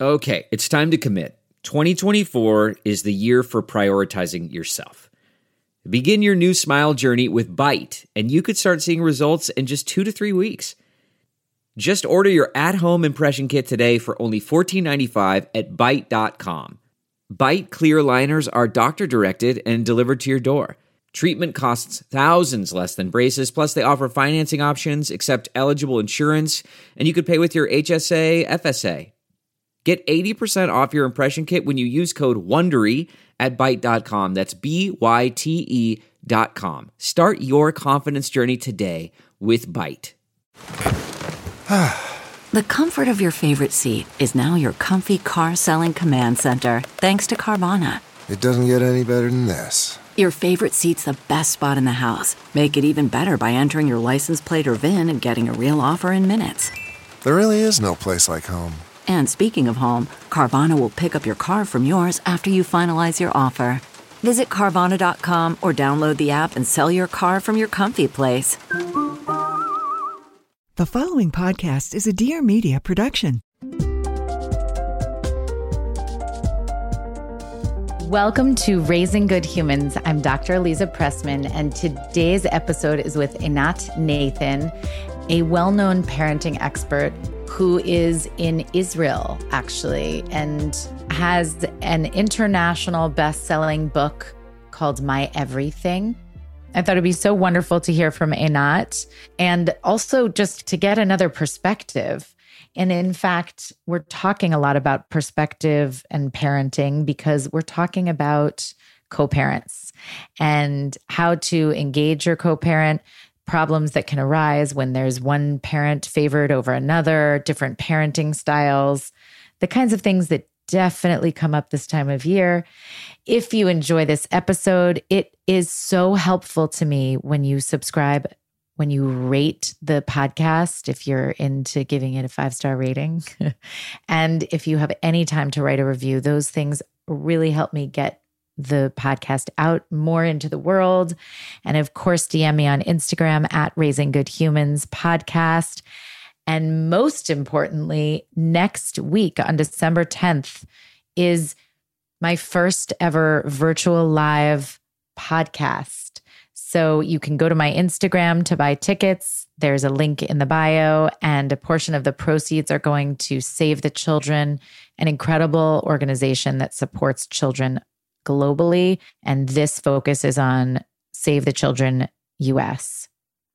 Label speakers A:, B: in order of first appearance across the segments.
A: Okay, it's time to commit. 2024 is the year for prioritizing yourself. Begin your new smile journey with Byte, and you could start seeing results in just 2 to 3 weeks. Just order your at-home impression kit today for only $14.95 at Byte.com. Byte clear liners are doctor-directed and delivered to your door. Treatment costs thousands less than braces, plus they offer financing options, accept eligible insurance, and you could pay with your HSA, FSA. Get 80% off your impression kit when you use code WONDERY at Byte.com. That's BYTE.com. Start your confidence journey today with Byte.
B: The comfort of your favorite seat is now your comfy car selling command center, thanks to Carvana.
C: It doesn't get any better than this.
B: Your favorite seat's the best spot in the house. Make it even better by entering your license plate or VIN and getting a real offer in minutes.
C: There really is no place like home.
B: And speaking of home, Carvana will pick up your car from yours after you finalize your offer. Visit Carvana.com or download the app and sell your car from your comfy place.
D: The following podcast is a Dear Media production.
E: Welcome to Raising Good Humans. I'm Dr. Aliza Pressman, and today's episode is with Einat Nathan, a well-known parenting expert who is in Israel, actually, and has an international best-selling book called My Everything. I thought it'd be so wonderful to hear from Einat, and also just to get another perspective. And in fact, we're talking a lot about perspective and parenting because we're talking about co-parents and how to engage your co-parent, problems that can arise when there's one parent favored over another, different parenting styles, the kinds of things that definitely come up this time of year. If you enjoy this episode, it is so helpful to me when you subscribe, when you rate the podcast, if you're into giving it a 5-star rating. And if you have any time to write a review, those things really help me get the podcast out more into the world. And of course, DM me on Instagram at Raising Good Humans Podcast. And most importantly, next week on December 10th is my first ever virtual live podcast. So you can go to my Instagram to buy tickets. There's a link in the bio, and a portion of the proceeds are going to Save the Children, an incredible organization that supports children globally. And this focus is on Save the Children US.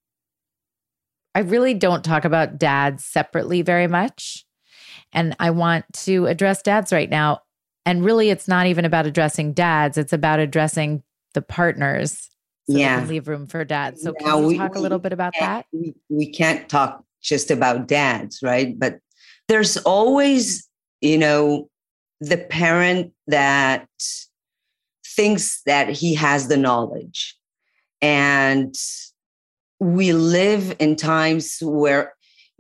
E: I really don't talk about dads separately very much. And I want to address dads right now. And really, it's not even about addressing dads. It's about addressing the partners. So we can leave room for dads. So can you talk a little bit about that?
F: We can't talk just about dads, right? But there's always, the parent that thinks that he has the knowledge. And we live in times where,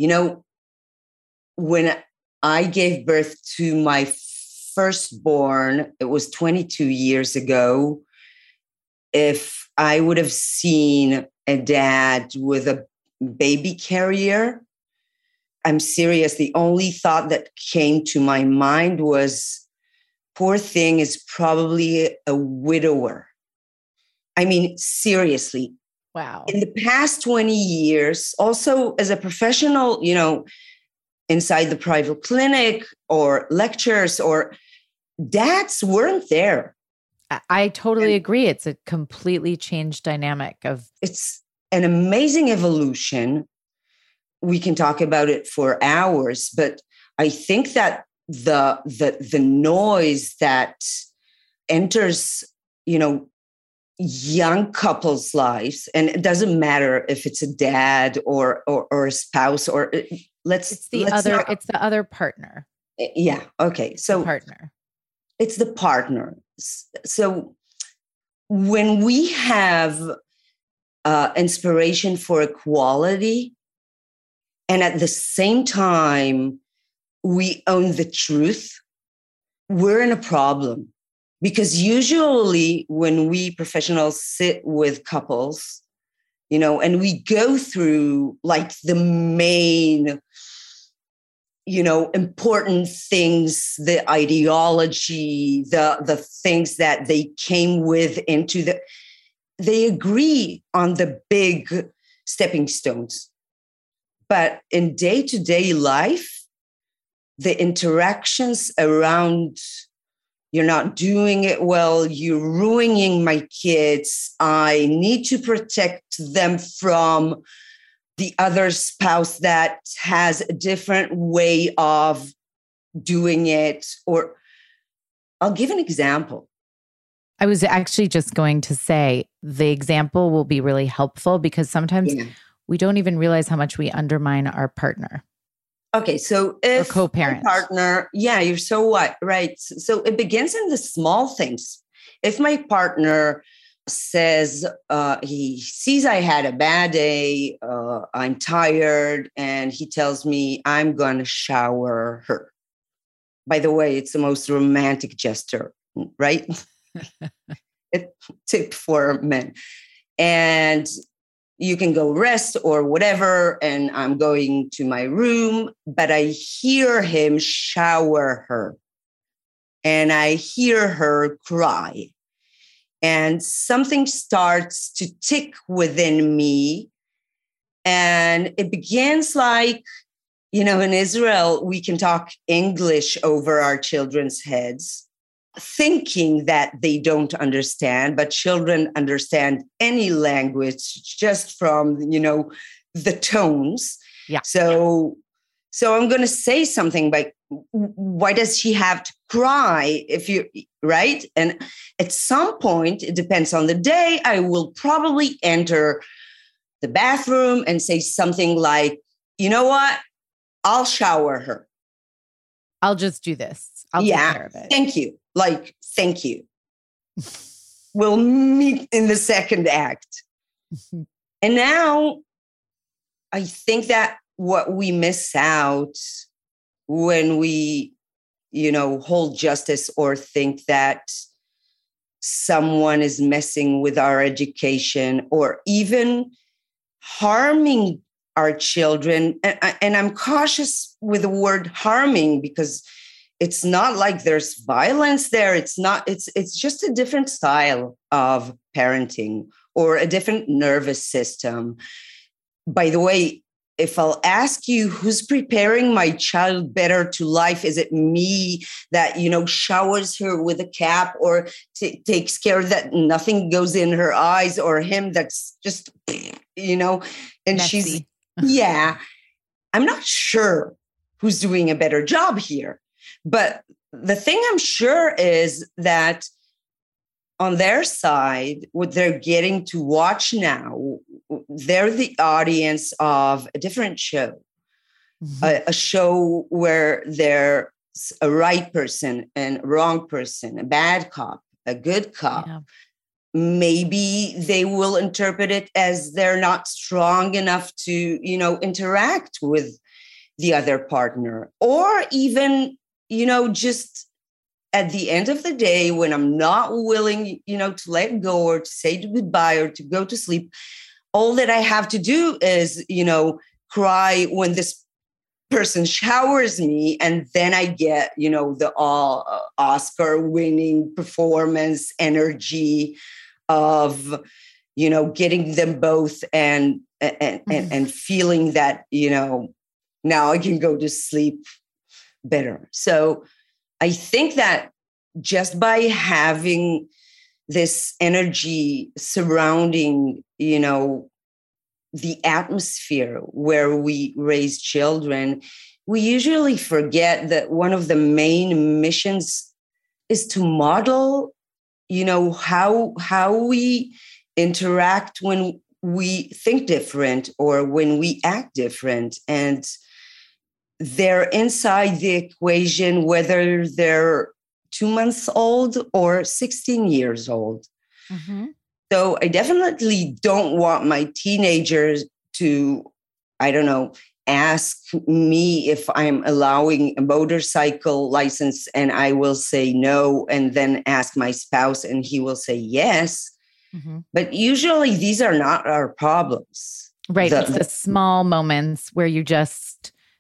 F: when I gave birth to my firstborn, it was 22 years ago. If I would have seen a dad with a baby carrier, I'm serious. The only thought that came to my mind was, poor thing is probably a widower. I mean, seriously.
E: Wow.
F: In the past 20 years, also as a professional, inside the private clinic or lectures, or dads weren't there.
E: I totally agree. It's a completely changed dynamic of.
F: It's an amazing evolution. We can talk about it for hours, but I think that the noise that enters, young couples' lives, and it doesn't matter if it's a dad or a spouse, or it's the
E: other partner.
F: Yeah. Okay. So
E: partner.
F: It's the partner. So when we have inspiration for equality, and at the same time we own the truth, we're in a problem. Because usually when we professionals sit with couples, and we go through like the main important things, the ideology, the things that they came with they agree on the big stepping stones. But in day-to-day life, the interactions around, you're not doing it well, you're ruining my kids, I need to protect them from the other spouse that has a different way of doing it. Or I'll give an example.
E: I was actually just going to say the example will be really helpful because sometimes we don't even realize how much we undermine our partner.
F: Okay, so if
E: or co-parent
F: partner, you're so right. So it begins in the small things. If my partner says he sees I had a bad day, I'm tired, and he tells me I'm going to shower her. By the way, it's the most romantic gesture, right? Tip for men. And you can go rest or whatever, and I'm going to my room, but I hear him shower her, and I hear her cry. And something starts to tick within me. And it begins like, in Israel, we can talk English over our children's heads, thinking that they don't understand, but children understand any language just from, the tones.
E: Yeah.
F: So I'm going to say something like, why does she have to cry right? And at some point, it depends on the day, I will probably enter the bathroom and say something like, you know what? I'll shower her.
E: I'll just do this. I'll take care of it.
F: Thank you. Thank you. We'll meet in the second act. And now I think that what we miss out when we, hold justice or think that someone is messing with our education or even harming our children. And I'm cautious with the word harming because it's not like there's violence there. It's just a different style of parenting or a different nervous system. By the way, if I'll ask you who's preparing my child better to life, is it me that, showers her with a cap or takes care that nothing goes in her eyes, or him that's just, and
E: messy.
F: I'm not sure who's doing a better job here. But the thing I'm sure is that on their side, what they're getting to watch now, they're the audience of a different show, a show where there's a right person and a wrong person, a bad cop, a good cop. Yeah. Maybe they will interpret it as they're not strong enough to, interact with the other partner, or even, just at the end of the day, when I'm not willing, to let go or to say goodbye or to go to sleep, all that I have to do is, cry when this person showers me. And then I get, the Oscar-winning performance energy of, getting them both and feeling that, now I can go to sleep better. So I think that just by having this energy surrounding, the atmosphere where we raise children, we usually forget that one of the main missions is to model, how we interact when we think different or when we act different. And they're inside the equation, whether they're 2 months old or 16 years old. Mm-hmm. So I definitely don't want my teenagers to, ask me if I'm allowing a motorcycle license, and I will say no, and then ask my spouse and he will say yes. Mm-hmm. But usually these are not our problems.
E: Right. It's the small moments where you just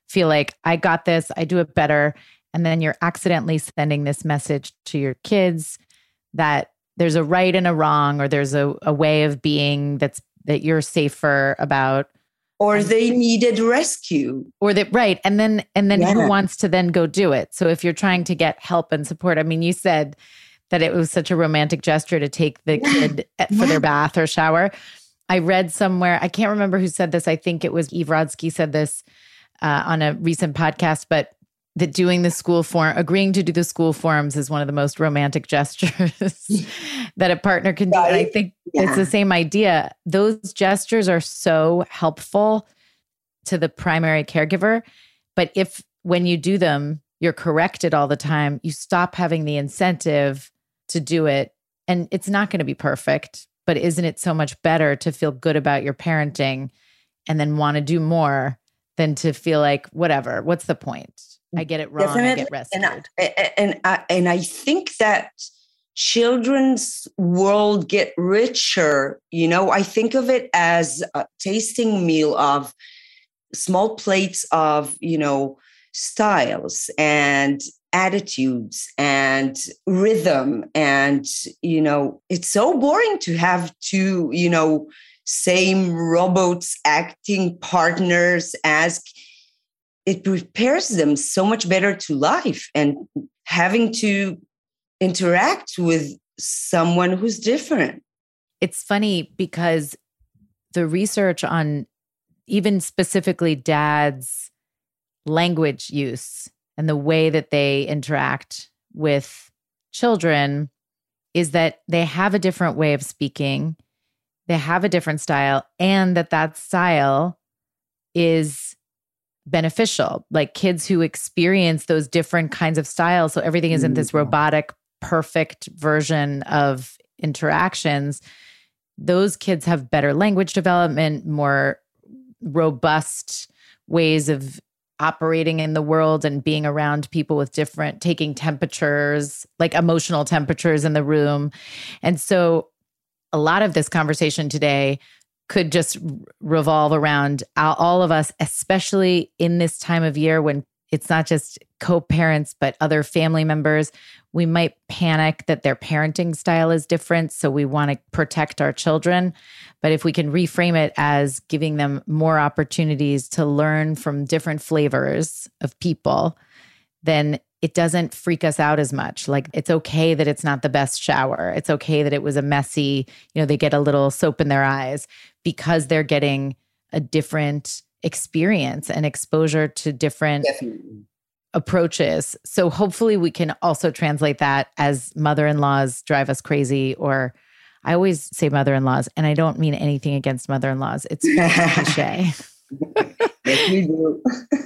E: feel like I got this, I do it better. And then you're accidentally sending this message to your kids that there's a right and a wrong, or there's a way of being that you're safer about.
F: Or they needed rescue.
E: Or that, right. And then who wants to then go do it? So if you're trying to get help and support, I mean, you said that it was such a romantic gesture to take the kid for their bath or shower. I read somewhere, I can't remember who said this. I think it was Eve Rodsky said this on a recent podcast, but that doing the school form, agreeing to do the school forms is one of the most romantic gestures that a partner can do. And I think it's the same idea. Those gestures are so helpful to the primary caregiver. But if when you do them, you're corrected all the time, you stop having the incentive to do it. And it's not going to be perfect, but isn't it so much better to feel good about your parenting and then want to do more than to feel like, whatever, what's the point? I get it wrong. Definitely. I get rescued.
F: And I think that children's world get richer. You know, I think of it as a tasting meal of small plates of, you know, styles and attitudes and rhythm. And, you know, it's so boring to have two, you know, same robots acting partners as it prepares them so much better to life and having to interact with someone who's different.
E: It's funny because the research on even specifically dads' language use and the way that they interact with children is that they have a different way of speaking, they have a different style, and that style is beneficial. Like kids who experience those different kinds of styles, so everything isn't this robotic, perfect version of interactions, those kids have better language development, more robust ways of operating in the world and being around people with different, taking temperatures, like emotional temperatures in the room. And so a lot of this conversation today could just revolve around all of us, especially in this time of year when it's not just co-parents, but other family members. We might panic that their parenting style is different, so we want to protect our children. But if we can reframe it as giving them more opportunities to learn from different flavors of people, then it doesn't freak us out as much. Like, it's okay that it's not the best shower. It's okay that it was a messy, you know, they get a little soap in their eyes, because they're getting a different experience and exposure to different approaches. So hopefully we can also translate that as mother-in-laws drive us crazy, or I always say mother-in-laws, and I don't mean anything against mother-in-laws. It's cliche.
F: Yes, we do.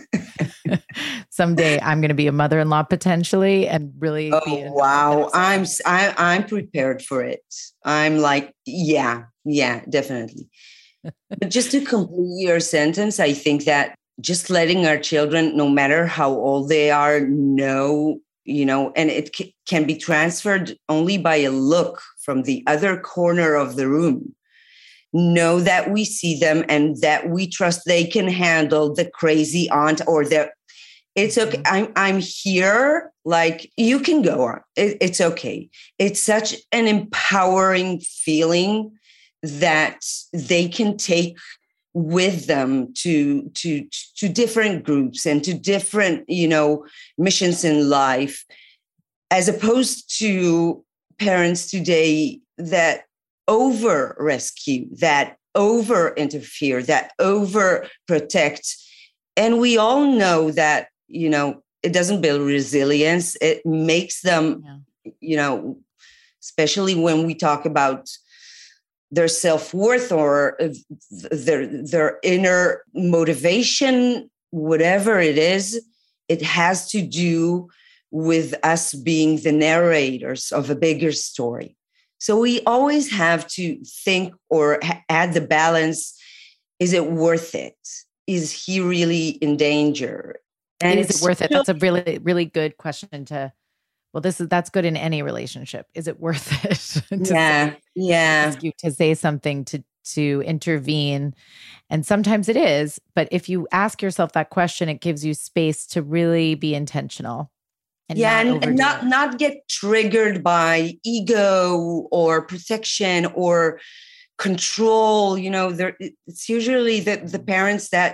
E: Someday I'm going to be a mother-in-law potentially, and really.
F: Oh wow! I'm prepared for it. I'm like, yeah, definitely. But just to complete your sentence, I think that just letting our children, no matter how old they are, know, you know, and it can be transferred only by a look from the other corner of the room. Know that we see them and that we trust they can handle the crazy aunt, or it's okay. I'm here. Like, you can go on. It's okay. It's such an empowering feeling that they can take with them to different groups and to different, you know, missions in life, as opposed to parents today that over rescue, that over interfere, that over protect. And we all know that, you know, it doesn't build resilience. It makes them, you know, especially when we talk about their self-worth or their inner motivation, whatever it is, it has to do with us being the narrators of a bigger story. So we always have to think or add the balance. Is it worth it? Is he really in danger?
E: And is it worth it? That's a really, really good question to, well, that's good in any relationship. Is it worth it? To say something to intervene. And sometimes it is, but if you ask yourself that question, it gives you space to really be intentional. And
F: not get triggered by ego or protection or control. It's usually the parents that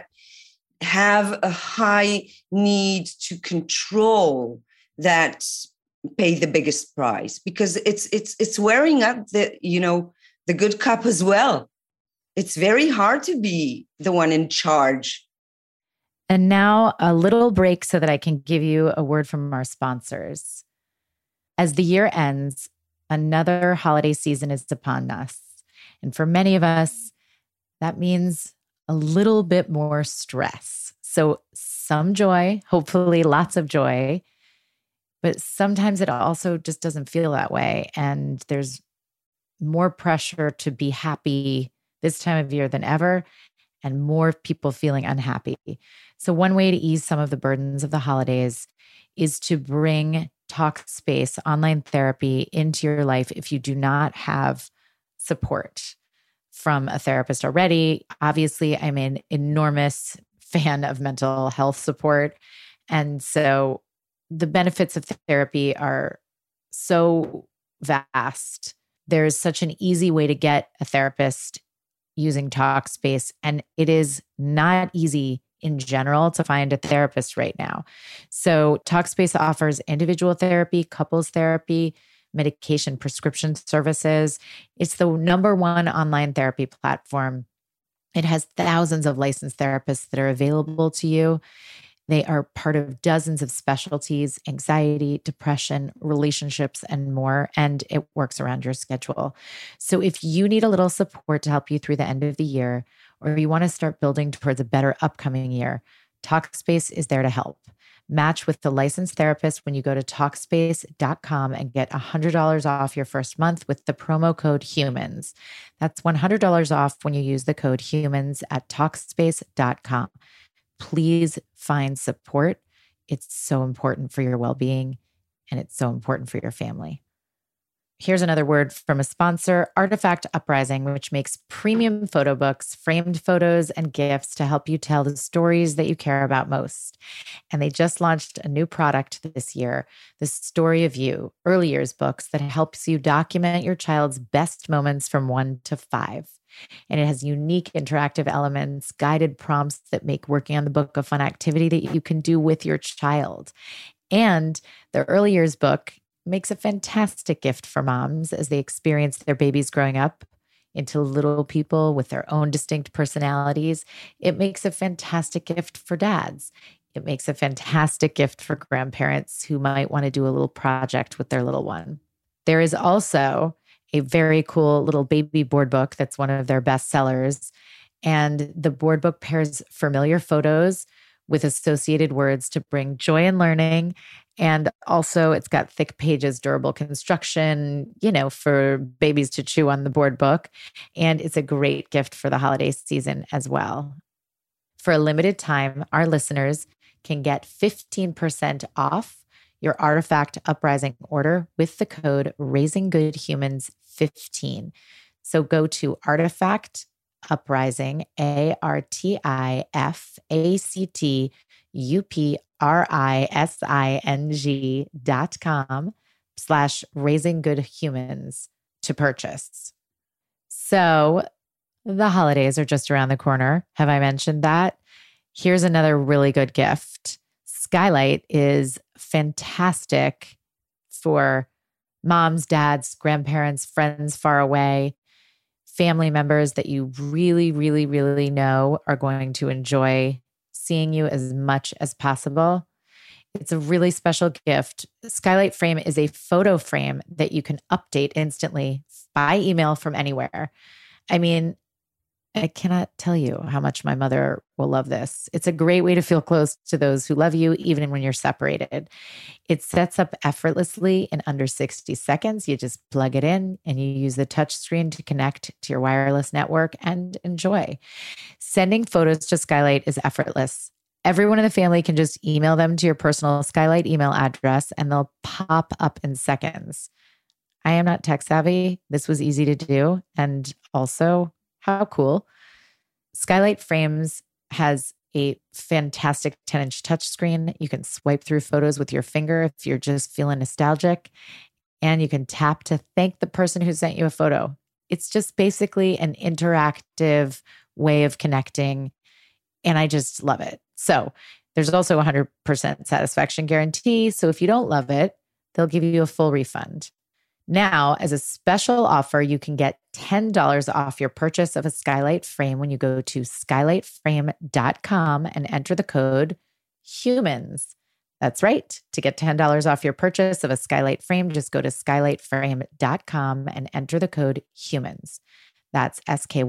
F: have a high need to control that pay the biggest price, because it's wearing up the good cup as well. It's very hard to be the one in charge.
E: And now a little break so that I can give you a word from our sponsors. As the year ends, another holiday season is upon us. And for many of us, that means a little bit more stress. So some joy, hopefully lots of joy, but sometimes it also just doesn't feel that way. And there's more pressure to be happy this time of year than ever, and more people feeling unhappy. So one way to ease some of the burdens of the holidays is to bring Talkspace online therapy into your life if you do not have support from a therapist already. Obviously, I'm an enormous fan of mental health support. And so the benefits of therapy are so vast. There's such an easy way to get a therapist using Talkspace, and it is not easy in general to find a therapist right now. So Talkspace offers individual therapy, couples therapy, medication prescription services. It's the #1 online therapy platform. It has thousands of licensed therapists that are available to you. They are part of dozens of specialties: anxiety, depression, relationships, and more. And it works around your schedule. So if you need a little support to help you through the end of the year, or you want to start building towards a better upcoming year, Talkspace is there to help. Match with the licensed therapist when you go to Talkspace.com and get $100 off your first month with the promo code HUMANS. That's $100 off when you use the code HUMANS at Talkspace.com. Please find support. It's so important for your well-being, and it's so important for your family. Here's another word from a sponsor, Artifact Uprising, which makes premium photo books, framed photos, and gifts to help you tell the stories that you care about most. And they just launched a new product this year, the Story of You, Early Years books that helps you document your child's best moments from 1 to 5. And it has unique interactive elements, guided prompts that make working on the book a fun activity that you can do with your child. And the Early Years book makes a fantastic gift for moms as they experience their babies growing up into little people with their own distinct personalities. It makes a fantastic gift for dads. It makes a fantastic gift for grandparents who might want to do a little project with their little one. There is also a very cool little baby board book that's one of their best sellers. And the board book pairs familiar photos with associated words to bring joy and learning. And also it's got thick pages, durable construction, for babies to chew on the board book. And it's a great gift for the holiday season as well. For a limited time, our listeners can get 15% off your Artifact Uprising order with the code RaisingGoodHumans15. So go to Artifact Uprising, ARTIFACTUPRISING.com/RaisingGoodHumans to purchase. So the holidays are just around the corner. Have I mentioned that? Here's another really good gift. Skylight is fantastic for moms, dads, grandparents, friends far away, family members that you really, really, really know are going to enjoy seeing you as much as possible. It's a really special gift. Skylight Frame is a photo frame that you can update instantly by email from anywhere. I mean, I cannot tell you how much my mother will love this. It's a great way to feel close to those who love you, even when you're separated. It sets up effortlessly in under 60 seconds. You just plug it in and you use the touch screen to connect to your wireless network and enjoy. Sending photos to Skylight is effortless. Everyone in the family can just email them to your personal Skylight email address and they'll pop up in seconds. I am not tech savvy. This was easy to do. And also, How cool. Skylight Frames has a fantastic 10-inch touchscreen. You can swipe through photos with your finger if you're just feeling nostalgic. And you can tap to thank the person who sent you a photo. It's just basically an interactive way of connecting. And I just love it. So there's also a 100% satisfaction guarantee. So if you don't love it, they'll give you a full refund. Now, as a special offer, you can get $10 off your purchase of a Skylight Frame when you go to skylightframe.com and enter the code HUMANS. That's right. To get $10 off your purchase of a Skylight Frame, just go to skylightframe.com and enter the code HUMANS. That's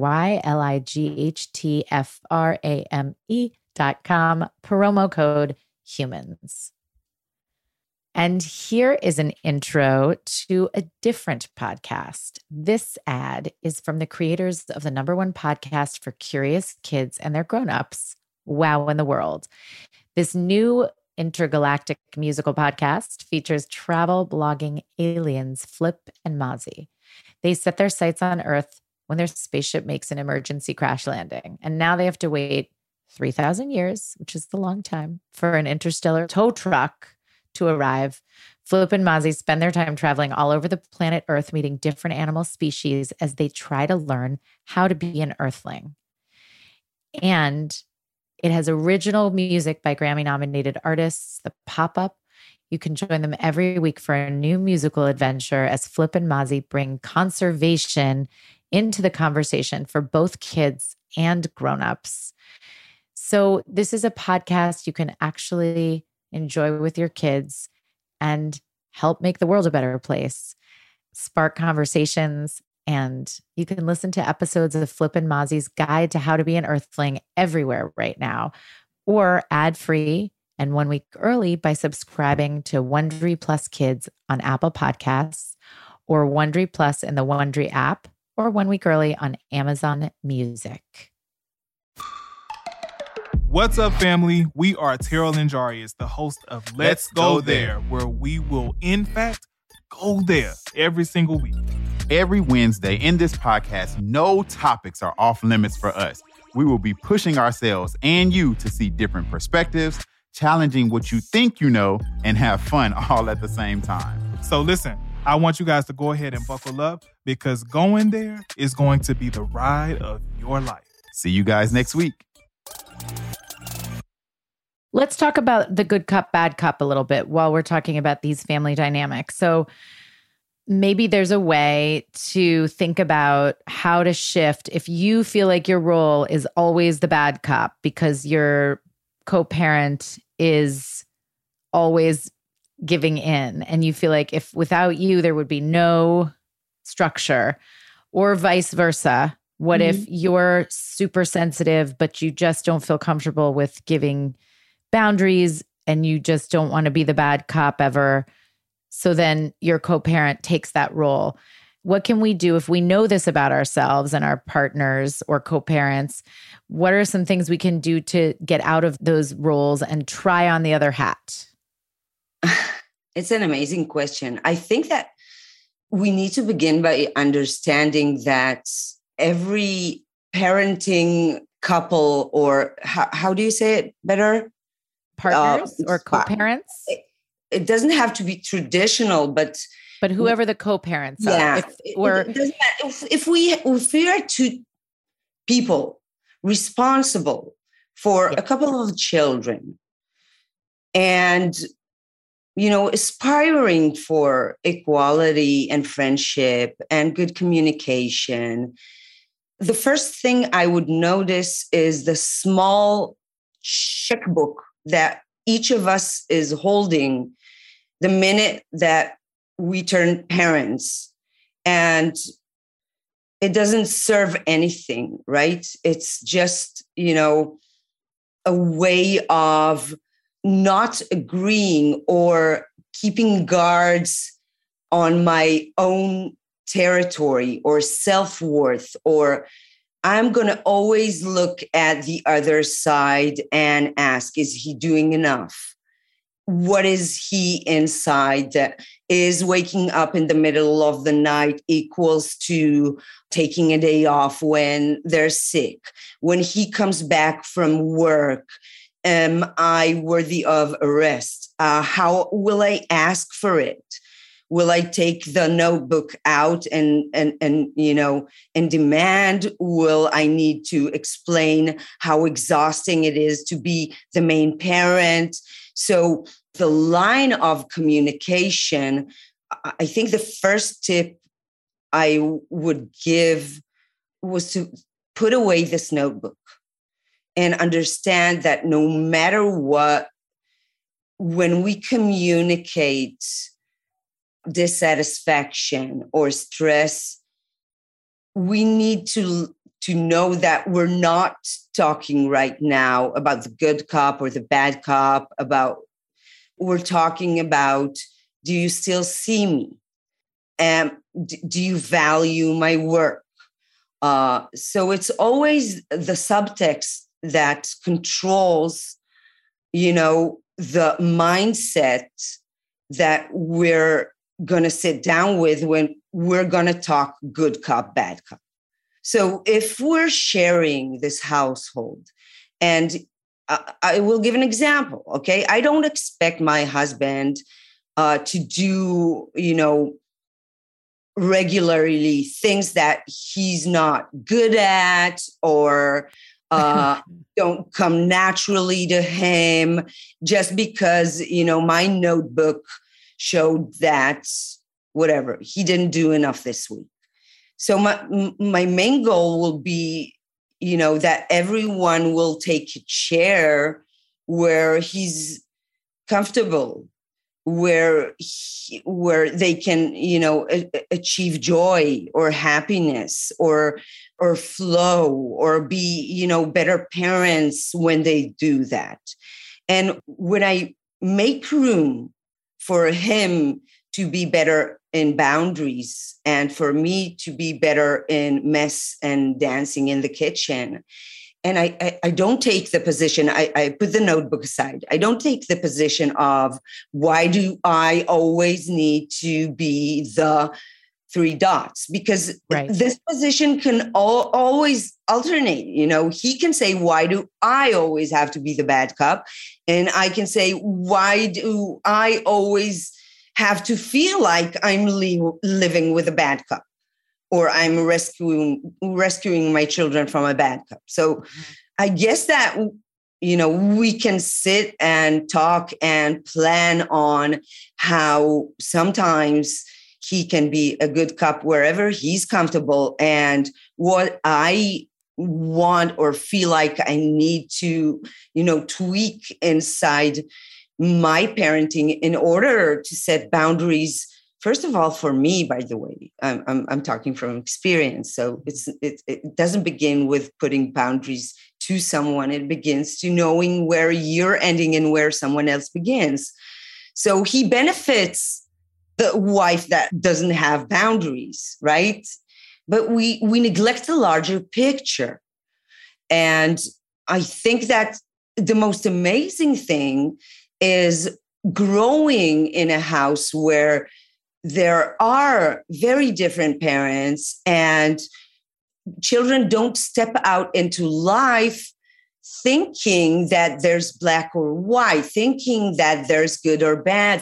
E: SKYLIGHTFRAME.com, promo code HUMANS. And here is an intro to a different podcast. This ad is from the creators of the #1 podcast for curious kids and their grown-ups, Wow in the World. This new intergalactic musical podcast features travel blogging aliens Flip and Mozzie. They set their sights on Earth when their spaceship makes an emergency crash landing. And now they have to wait 3,000 years, which is the long time, for an interstellar tow truck to arrive. Flip and Mozzie spend their time traveling all over the planet Earth, meeting different animal species as they try to learn how to be an Earthling. And it has original music by Grammy-nominated artists, The Pop-Up. You can join them every week for a new musical adventure as Flip and Mozzie bring conservation into the conversation for both kids and grown-ups. So this is a podcast you can actually enjoy with your kids and help make the world a better place, spark conversations, and you can listen to episodes of Flip and Mozzie's Guide to How to Be an Earthling everywhere right now, or ad-free and 1 week early by subscribing to Wondery Plus Kids on Apple Podcasts, or Wondery Plus in the Wondery app, or 1 week early on Amazon Music.
G: What's up, family? We are Terrell and Jarius, the host of Let's Go There, where we will, in fact, go there every single week.
H: Every Wednesday in this podcast, no topics are off limits for us. We will be pushing ourselves and you to see different perspectives, challenging what you think you know, and have fun all at the same time.
G: So listen, I want you guys to go ahead and buckle up because going there is going to be the ride of your life.
H: See you guys next week.
E: Let's talk about the good cop, bad cop a little bit while we're talking about these family dynamics. So maybe there's a way to think about how to shift if you feel like your role is always the bad cop because your co-parent is always giving in and you feel like if without you, there would be no structure, or vice versa. What if you're super sensitive, but you just don't feel comfortable with giving boundaries and you just don't want to be the bad cop ever? So then your co-parent takes that role. What can we do if we know this about ourselves and our partners or co-parents? What are some things we can do to get out of those roles and try on the other hat?
F: It's an amazing question. I think that we need to begin by understanding that every parenting couple, or how do you say it better?
E: Partners or co-parents?
F: It doesn't have to be traditional, but
E: whoever the co-parents
F: are. If we are two people responsible for a couple of children and, aspiring for equality and friendship and good communication, the first thing I would notice is the small checkbook that each of us is holding the minute that we turn parents. And it doesn't serve anything, right? It's just, a way of not agreeing or keeping guards on my own territory or self-worth, or I'm going to always look at the other side and ask, is he doing enough? what is he inside? That is waking up in the middle of the night equals to taking a day off when they're sick. When he comes back from work, am I worthy of a rest? How will I ask for it? Will I take the notebook out and demand? Will I need to explain how exhausting it is to be the main parent? So the line of communication, I think the first tip I would give was to put away this notebook and understand that no matter what, when we communicate dissatisfaction or stress, we need to know that we're not talking right now about the good cop or the bad cop, we're talking about, do you still see me? Do you value my work? So it's always the subtext that controls, the mindset that we're going to sit down with when we're going to talk good cop, bad cop. So if we're sharing this household, and I will give an example, okay? I don't expect my husband to do, regularly things that he's not good at or don't come naturally to him just because, my notebook showed that whatever, he didn't do enough this week. So my main goal will be, that everyone will take a chair where he's comfortable, where they can, achieve joy or happiness or flow or be, better parents when they do that. And when I make room for him to be better in boundaries and for me to be better in mess and dancing in the kitchen. And I don't take the position, I put the notebook aside. I don't take the position of why do I always need to be the 3 dots? Because this position can always alternate. He can say, why do I always have to be the bad cop? And I can say, why do I always have to feel like I'm living with a bad cop or I'm rescuing my children from a bad cop? So I guess that, we can sit and talk and plan on how sometimes he can be a good cop wherever he's comfortable, and what I want or feel like I need to, tweak inside my parenting in order to set boundaries. First of all, for me, by the way, I'm talking from experience. So it doesn't begin with putting boundaries to someone. It begins to knowing where you're ending and where someone else begins. So he benefits the wife that doesn't have boundaries, right? But we neglect the larger picture. And I think that the most amazing thing is growing in a house where there are very different parents and children don't step out into life thinking that there's black or white, thinking that there's good or bad,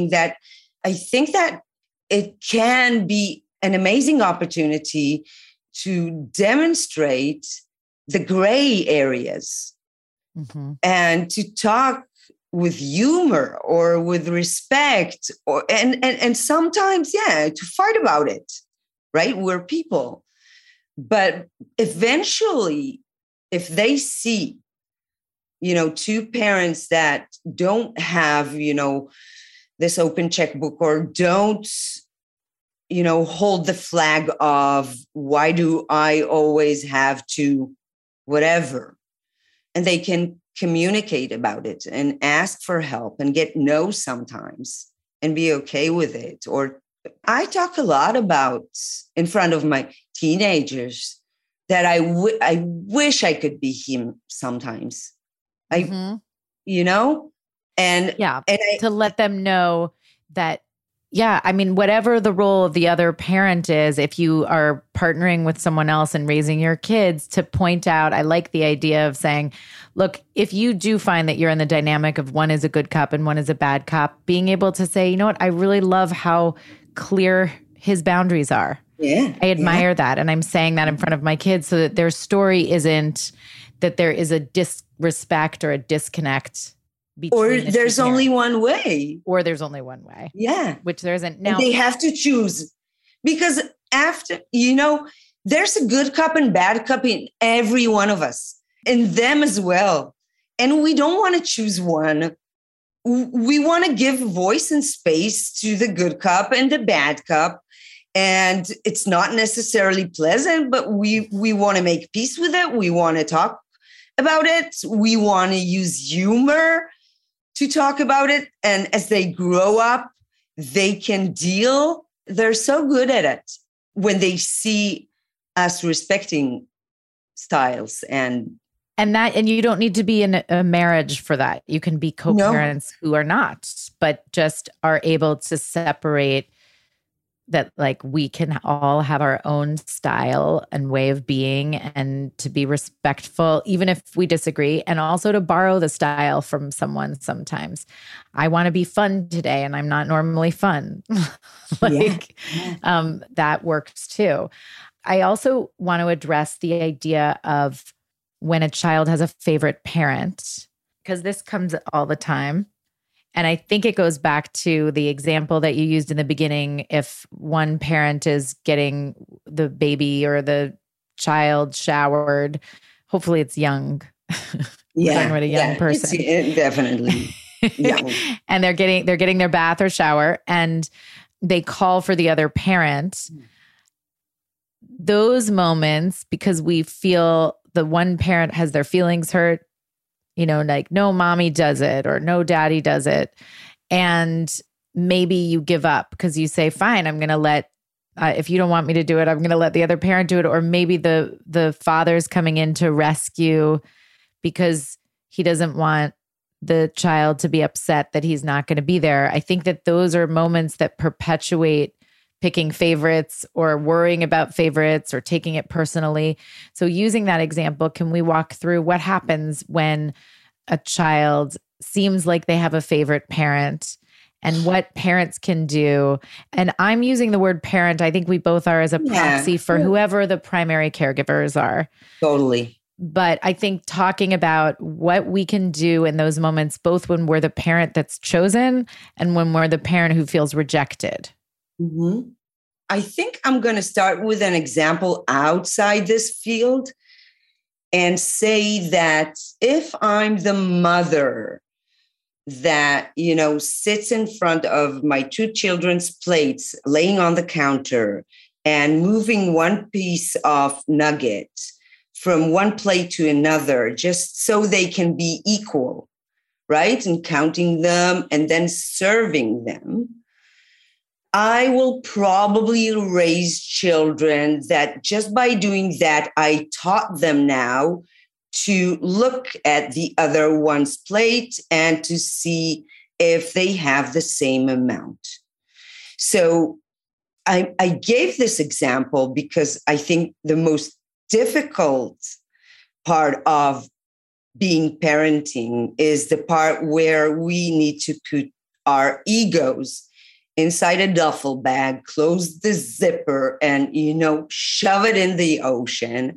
F: I think that it can be an amazing opportunity to demonstrate the gray areas and to talk with humor or with respect and sometimes, to fight about it, right? We're people. But eventually, if they see, 2 parents that don't have, this open checkbook or don't, hold the flag of why do I always have to whatever, and they can communicate about it and ask for help and get no sometimes and be okay with it. Or I talk a lot about in front of my teenagers that I wish I could be him sometimes. And
E: to let them know that, I mean, whatever the role of the other parent is, if you are partnering with someone else and raising your kids, to point out, I like the idea of saying, look, if you do find that you're in the dynamic of one is a good cop and one is a bad cop, being able to say, you know what, I really love how clear his boundaries are.
F: Yeah.
E: I admire that. And I'm saying that in front of my kids so that their story isn't that there is a disrespect or a disconnect.
F: Or there's only one way.
E: Or there's only one way.
F: Yeah.
E: Which there isn't. Now,
F: and they have to choose. Because after, there's a good cop and bad cop in every one of us. And them as well. And we don't want to choose one. We want to give voice and space to the good cop and the bad cop. And it's not necessarily pleasant, but we want to make peace with it. We want to talk about it. We want to use humor to talk about it. And as they grow up, they can deal. They're so good at it when they see us respecting styles and you don't need to be in a marriage for that. You can be co-parents who are not, but just are able to separate that, like, we can all have our own style and way of being, and to be respectful, even if we disagree, and also to borrow the style from someone sometimes. I want to be fun today, and I'm not normally fun. That works too. I also want to address the idea of when a child has a favorite parent, because this comes all the time. And I think it goes back to the example that you used in the beginning. If one parent is getting the baby or the child showered, hopefully it's young. Yeah,
E: talking about a young person.
F: It's definitely young.
E: And they're getting their bath or shower, and they call for the other parent. Those moments, because we feel the one parent has their feelings hurt, like, no, mommy does it, or no, daddy does it. And maybe you give up because you say, fine, I'm going to let, if you don't want me to do it, I'm going to let the other parent do it. Or maybe the father's coming in to rescue because he doesn't want the child to be upset that he's not going to be there. I think that those are moments that perpetuate picking favorites or worrying about favorites or taking it personally. So using that example, can we walk through what happens when a child seems like they have a favorite parent and what parents can do? And I'm using the word parent, I think we both are, as a proxy for whoever the primary caregivers are.
F: Totally.
E: But I think talking about what we can do in those moments, both when we're the parent that's chosen and when we're the parent who feels rejected.
F: Mm-hmm. I think I'm going to start with an example outside this field and say that if I'm the mother that, sits in front of my two children's plates, laying on the counter and moving one piece of nugget from one plate to another, just so they can be equal, right? And counting them and then serving them, I will probably raise children that just by doing that, I taught them now to look at the other one's plate and to see if they have the same amount. So I gave this example because I think the most difficult part of being parenting is the part where we need to put our egos inside a duffel bag, close the zipper, and, shove it in the ocean.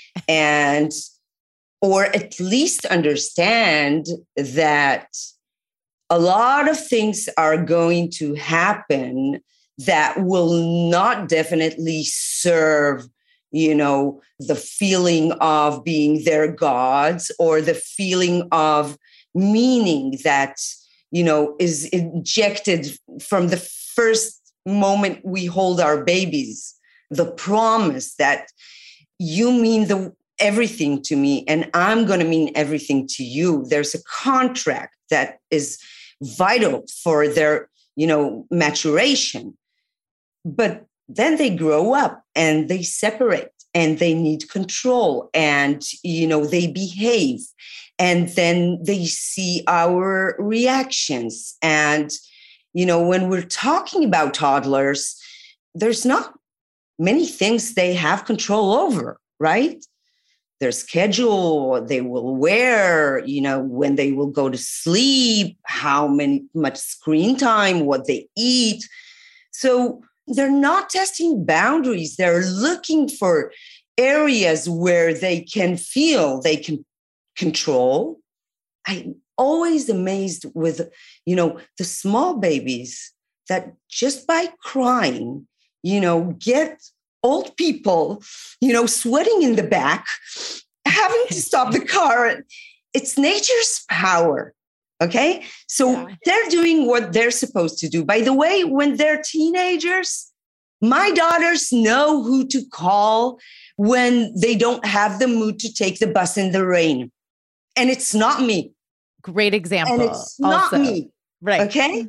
F: Or at least understand that a lot of things are going to happen that will not definitely serve, the feeling of being their gods or the feeling of meaning that, is injected from the first moment we hold our babies. The promise that you mean everything to me and I'm going to mean everything to you. There's a contract that is vital for their, maturation. But then they grow up and they separate and they need control, and, they behave, and then they see our reactions. And, when we're talking about toddlers, there's not many things they have control over, right? Their schedule, what they will wear, when they will go to sleep, much screen time, what they eat. So they're not testing boundaries. They're looking for areas where they can feel they can control. I'm always amazed with, the small babies that just by crying, get old people, sweating in the back, having to stop the car. It's nature's power. Okay. So they're doing what they're supposed to do. By the way, when they're teenagers, my daughters know who to call when they don't have the mood to take the bus in the rain. And it's not me.
E: Great example.
F: And it's not me.
E: Right.
F: Okay.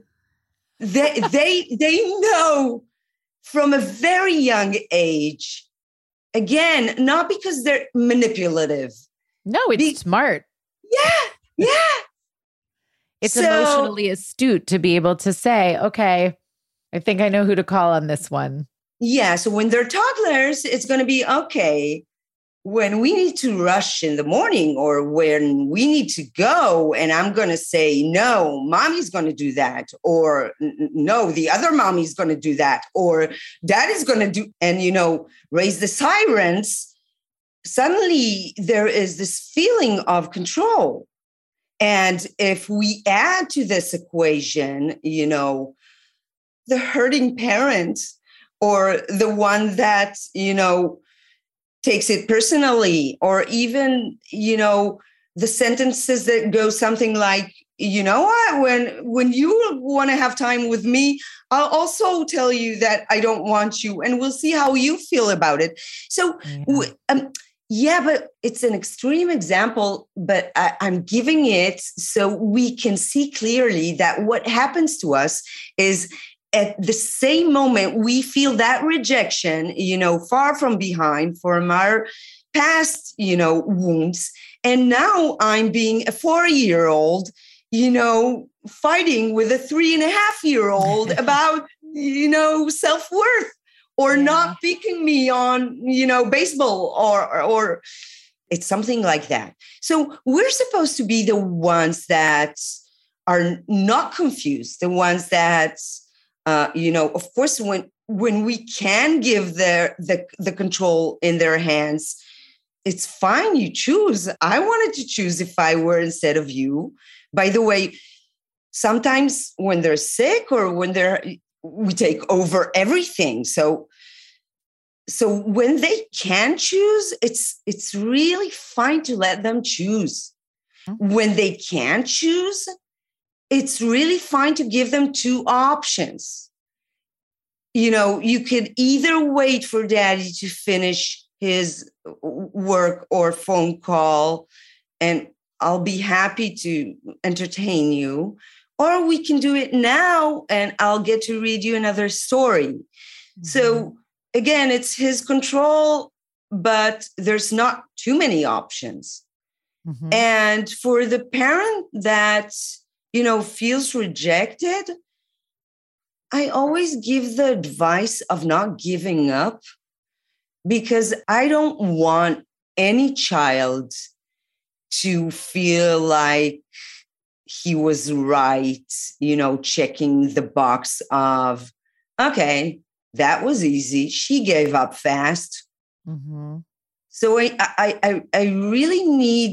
F: They know from a very young age, again, not because they're manipulative.
E: No, it's smart.
F: Yeah.
E: It's emotionally astute to be able to say, okay, I think I know who to call on this one.
F: Yeah. So when they're toddlers, it's going to be, okay, when we need to rush in the morning or when we need to go, and I'm going to say, no, mommy's going to do that, or no, the other mommy's going to do that, or dad is going to do, and, raise the sirens, suddenly there is this feeling of control. And if we add to this equation, the hurting parent or the one that, takes it personally, or even, the sentences that go something like, when you want to have time with me, I'll also tell you that I don't want you, and we'll see how you feel about it. So, but it's an extreme example, but I'm giving it so we can see clearly that what happens to us is at the same moment we feel that rejection, far from behind from our past, wounds. And now I'm being a 4-year-old, fighting with a 3.5-year-old about, self-worth, or not picking me on, baseball or it's something like that. So we're supposed to be the ones that are not confused, the ones that, of course, when we can give the control in their hands, it's fine. You choose. I wanted to choose if I were instead of you. By the way, sometimes when they're sick or when we take over everything. So when they can choose, it's really fine to let them choose. When they can't choose, it's really fine to give them 2 options. You could either wait for daddy to finish his work or phone call, and I'll be happy to entertain you, or we can do it now and I'll get to read you another story. Mm-hmm. So again, it's his control, but there's not too many options. Mm-hmm. And for the parent that, feels rejected, I always give the advice of not giving up, because I don't want any child to feel like he was right, checking the box of, okay, that was easy. She gave up fast. Mm-hmm. So I really need,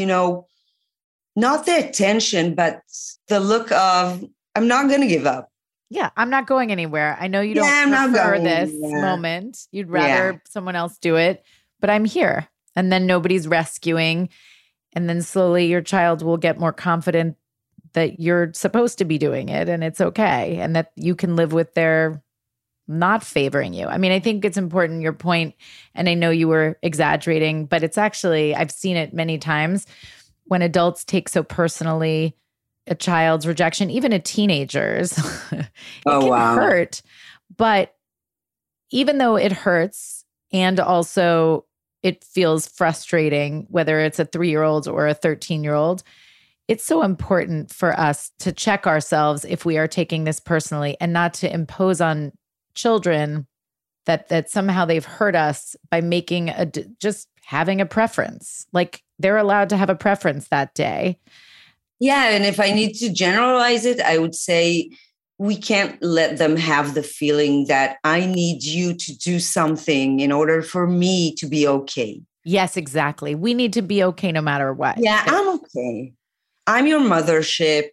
F: not the attention, but the look of, I'm not going to give up.
E: Yeah, I'm not going anywhere. I know you don't prefer this moment. You'd rather someone else do it, but I'm here. And then nobody's rescuing. And then slowly your child will get more confident that you're supposed to be doing it and it's okay. And that you can live with their not favoring you. I mean, I think it's important, your point, and I know you were exaggerating, but it's actually, I've seen it many times when adults take so personally a child's rejection, even a teenager's, it can hurt. But even though it hurts, And also it feels frustrating, whether it's a 3-year-old or a 13-year-old. It's so important for us to check ourselves if we are taking this personally and not to impose on children that somehow they've hurt us by making just having a preference. Like they're allowed to have a preference that day.
F: Yeah. And if I need to generalize it, I would say we can't let them have the feeling that I need you to do something in order for me to be okay.
E: Yes, exactly. We need to be okay no matter what.
F: Yeah, I'm okay. I'm your mothership.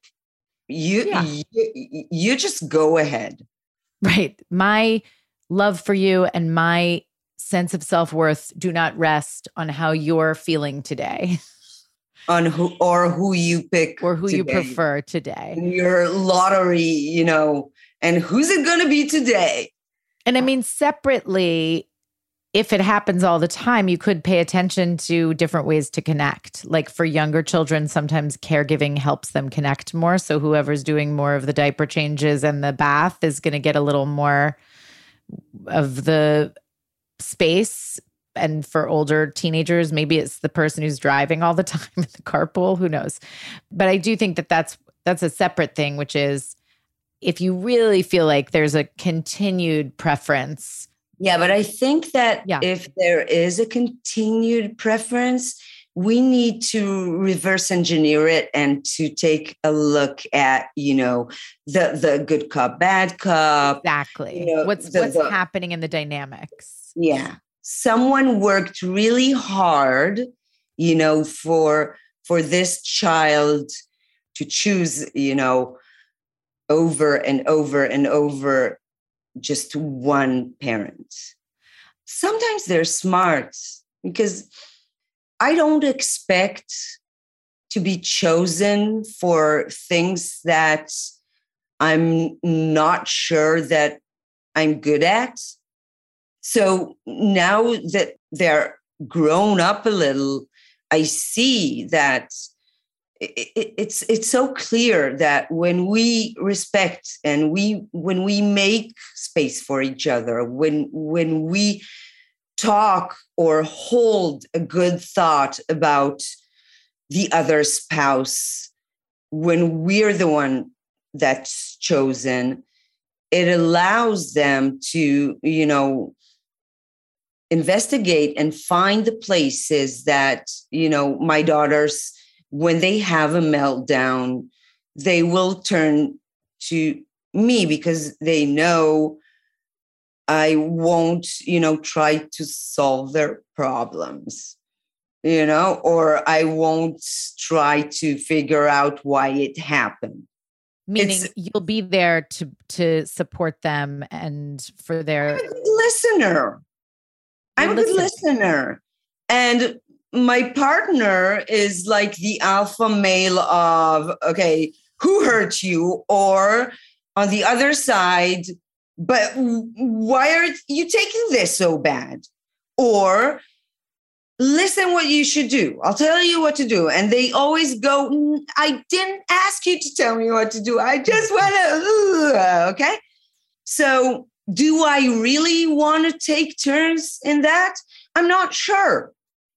F: You just go ahead.
E: Right. My love for you and my sense of self-worth do not rest on how you're feeling today.
F: On who you pick.
E: Or who
F: today.
E: you prefer today.
F: Your lottery, and who's it going to be today?
E: And I mean, separately, if it happens all the time, you could pay attention to different ways to connect. Like for younger children, sometimes caregiving helps them connect more. So whoever's doing more of the diaper changes and the bath is going to get a little more of the space. And for older teenagers, maybe it's the person who's driving all the time in the carpool. Who knows? But I do think that that's a separate thing, which is if you really feel like there's a continued preference.
F: Yeah, but I think that if there is a continued preference, we need to reverse engineer it and to take a look at, the good cop, bad cop.
E: Exactly. What's happening in the dynamics.
F: Yeah. Someone worked really hard, for this child to choose, over and over and over just one parent. Sometimes they're smart because I don't expect to be chosen for things that I'm not sure that I'm good at. So now that they're grown up a little, I see that it's so clear that when we respect and when we make space for each other, when we talk or hold a good thought about the other spouse, when we're the one that's chosen, it allows them to, investigate and find the places that, my daughters, when they have a meltdown, they will turn to me because they know I won't, try to solve their problems, or I won't try to figure out why it happened.
E: Meaning you'll be there to support them and for their...
F: I'm a good listener. I'm a good listener. And my partner is like the alpha male of, okay, who hurt you? Or on the other side, but why are you taking this so bad? Or listen what you should do. I'll tell you what to do. And they always go, I didn't ask you to tell me what to do. I just want to, okay? So do I really want to take turns in that? I'm not sure.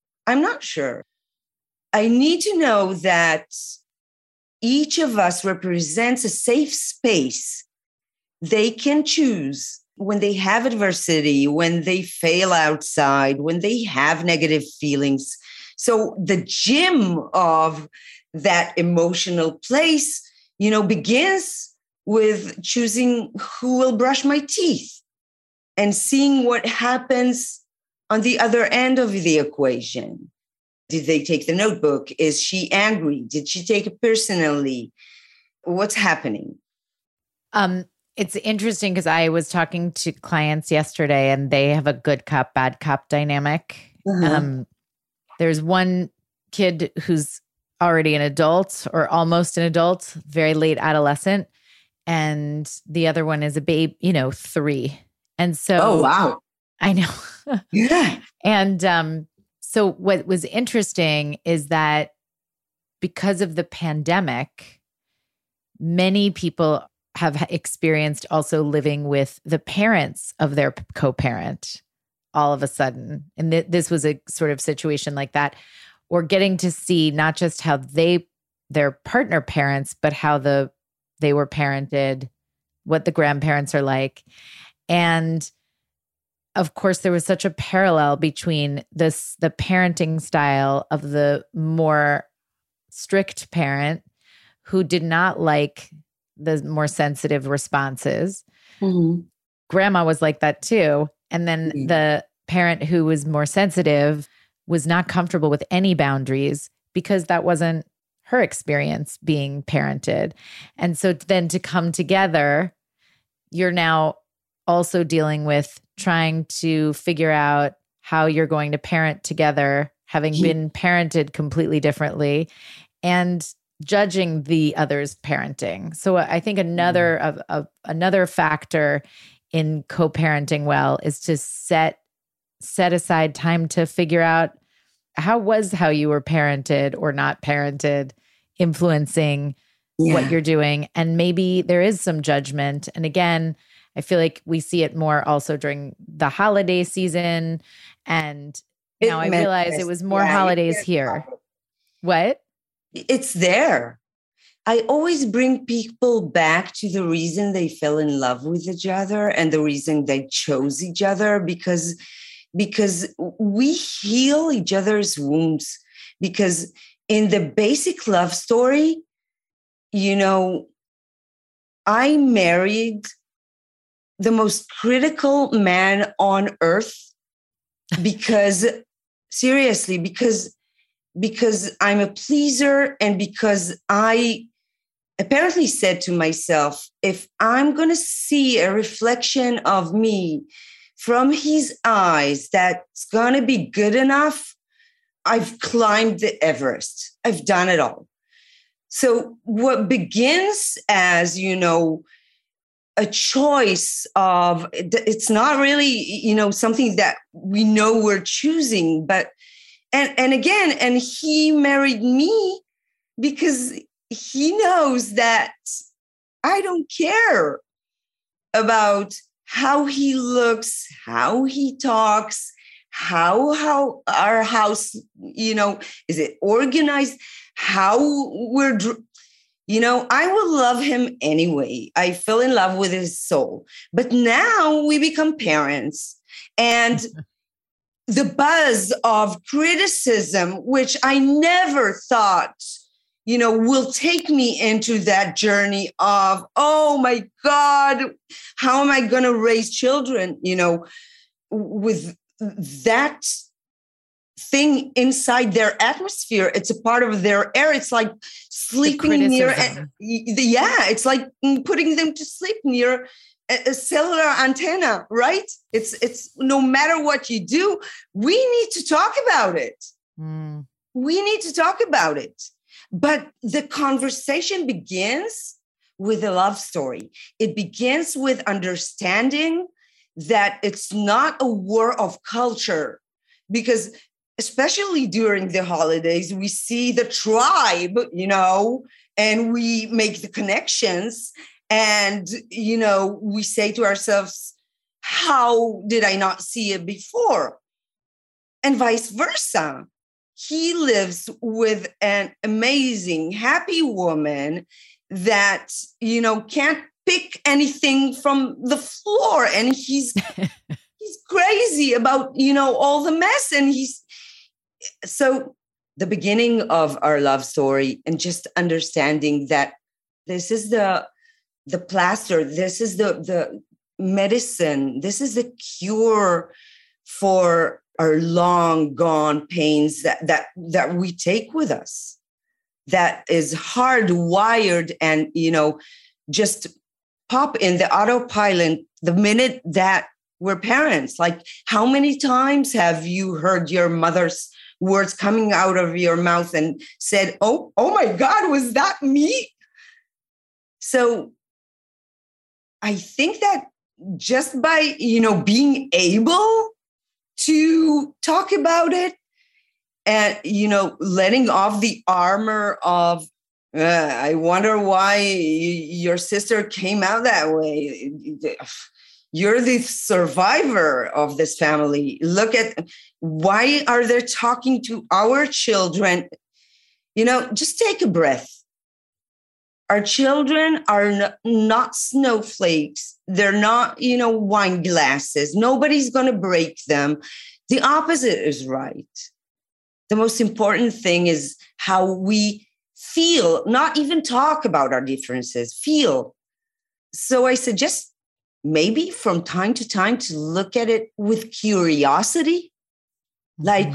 F: I need to know that each of us represents a safe space. They can choose when they have adversity, when they fail outside, when they have negative feelings. So the gym of that emotional place, begins with choosing who will brush my teeth and seeing what happens on the other end of the equation. Did they take the notebook? Is she angry? Did she take it personally? What's happening?
E: It's interesting because I was talking to clients yesterday and they have a good cop, bad cop dynamic. Uh-huh. There's one kid who's already an adult or almost an adult, very late adolescent. And the other one is a babe, 3. And so,
F: oh, wow.
E: I know.
F: Yeah.
E: And so what was interesting is that because of the pandemic, many people have experienced also living with the parents of their co-parent all of a sudden, and this was a sort of situation like that, or getting to see not just how their partner parents, but how they were parented, what the grandparents are like. And of course, there was such a parallel between the parenting style of the more strict parent who did not like the more sensitive responses. Mm-hmm. Grandma was like that too. And then the parent who was more sensitive was not comfortable with any boundaries because that wasn't her experience being parented. And so then to come together, you're now also dealing with trying to figure out how you're going to parent together, having been parented completely differently, and judging the other's parenting. So I think another factor in co-parenting well is to set aside time to figure out how you were parented or not parented influencing what you're doing. And maybe there is some judgment. And again, I feel like we see it more also during the holiday season. And now I realize it was more holidays here. What?
F: It's there. I always bring people back to the reason they fell in love with each other and the reason they chose each other, because we heal each other's wounds. Because in the basic love story, I married the most critical man on earth because I'm a pleaser, and because I apparently said to myself, if I'm going to see a reflection of me from his eyes that's going to be good enough, I've climbed the Everest. I've done it all. So what begins as, a choice of, it's not really, something that we know we're choosing, but, and he married me because he knows that I don't care about how he looks, how he talks, how our house, is it organized, how we're, I will love him anyway. I fell in love with his soul. But now we become parents, and the buzz of criticism, which I never thought, will take me into that journey of, oh my God, how am I going to raise children, with that thing inside their atmosphere. It's a part of their air. It's like sleeping near, it's like putting them to sleep near a cellular antenna, right? It's no matter what you do, we need to talk about it. We need to talk about it. But the conversation begins with a love story. It begins with understanding that it's not a war of culture, because especially during the holidays, we see the tribe, and we make the connections, and, we say to ourselves, how did I not see it before? And vice versa. He lives with an amazing, happy woman that, can't pick anything from the floor. And he's crazy about, all the mess. And so the beginning of our love story, and just understanding that this is the plaster, this is the medicine, this is the cure for our long gone pains that we take with us, that is hardwired and, just pop in the autopilot the minute that we're parents. Like, how many times have you heard your mother's words coming out of your mouth and said, oh my God, was that me? So I think that just by, being able to talk about it and, letting off the armor of, I wonder why your sister came out that way. you're the survivor of this family. Look at, why are they talking to our children? Just take a breath. Our children are not snowflakes. They're not, wine glasses. Nobody's going to break them. The opposite is right. The most important thing is how we feel, not even talk about our differences, feel. So I suggest maybe from time to time to look at it with curiosity. Like,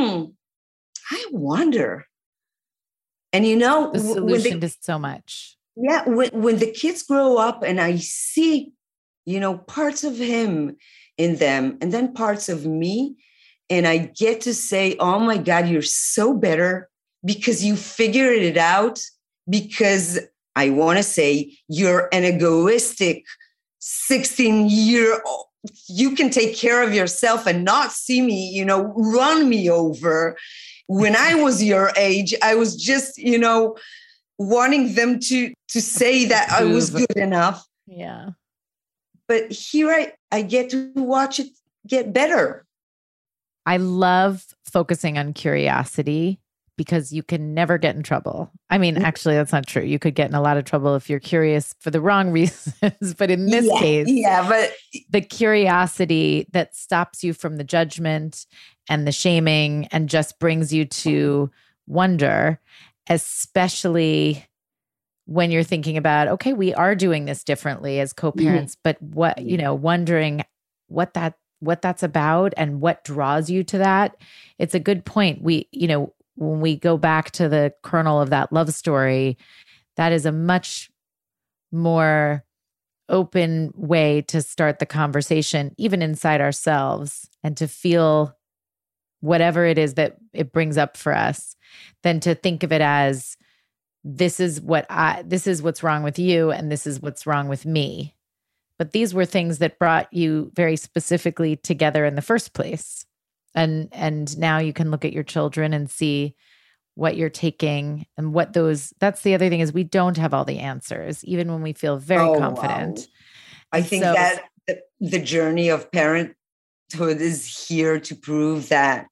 F: I wonder. And
E: the solution to so much.
F: Yeah. When the kids grow up and I see, parts of him in them and then parts of me, and I get to say, oh my God, you're so better because you figured it out, because I want to say you're an egoistic 16-year-old. You can take care of yourself and not see me, run me over. When I was your age, I was just, wanting them to say that I was good enough.
E: Yeah.
F: But here I get to watch it get better.
E: I love focusing on curiosity because you can never get in trouble. I mean, actually, that's not true. You could get in a lot of trouble if you're curious for the wrong reasons. But in this case,
F: but
E: the curiosity that stops you from the judgment and the shaming and just brings you to wonder, especially when you're thinking about, okay, we are doing this differently as co-parents, but what, wondering what that's about and what draws you to that. It's a good point. When we go back to the kernel of that love story, that is a much more open way to start the conversation, even inside ourselves, and to feel whatever it is that it brings up for us, than to think of it as, this is what's wrong with you and this is what's wrong with me. But these were things that brought you very specifically together in the first place. And now you can look at your children and see what you're taking and that's the other thing, is we don't have all the answers, even when we feel very confident.
F: Wow. I think that the journey of parenthood is here to prove that,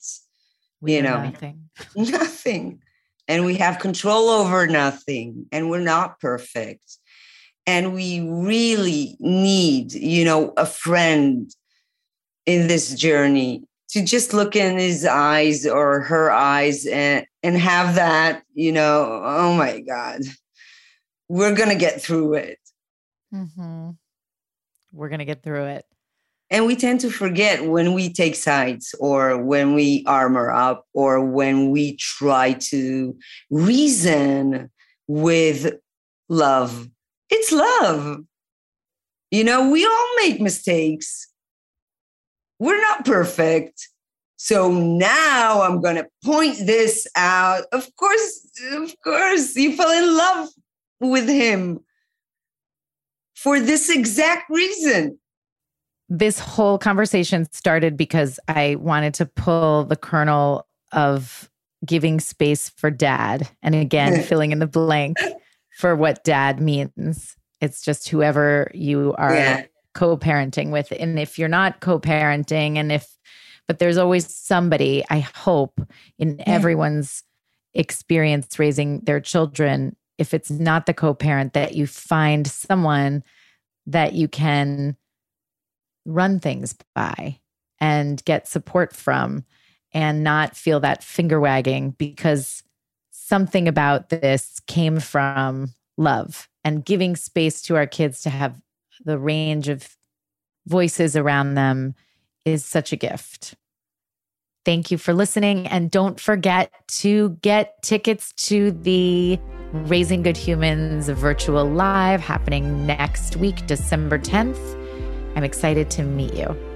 F: nothing. And we have control over nothing, and we're not perfect. And we really need, a friend in this journey to just look in his eyes or her eyes and have that, oh my God, we're going to get through it.
E: Mm-hmm. We're going to get through it.
F: And we tend to forget when we take sides or when we armor up or when we try to reason with love. It's love. We all make mistakes. We're not perfect. So now I'm going to point this out. Of course, you fell in love with him for this exact reason.
E: This whole conversation started because I wanted to pull the kernel of giving space for dad. And again, filling in the blank for what dad means. It's just whoever you are co-parenting with. And if you're not co-parenting, but there's always somebody, I hope, in everyone's experience raising their children, if it's not the co-parent, that you find someone that you can run things by and get support from and not feel that finger wagging, because something about this came from love and giving space to our kids to have the range of voices around them is such a gift. Thank you for listening. And don't forget to get tickets to the Raising Good Humans virtual live happening next week, December 10th. I'm excited to meet you.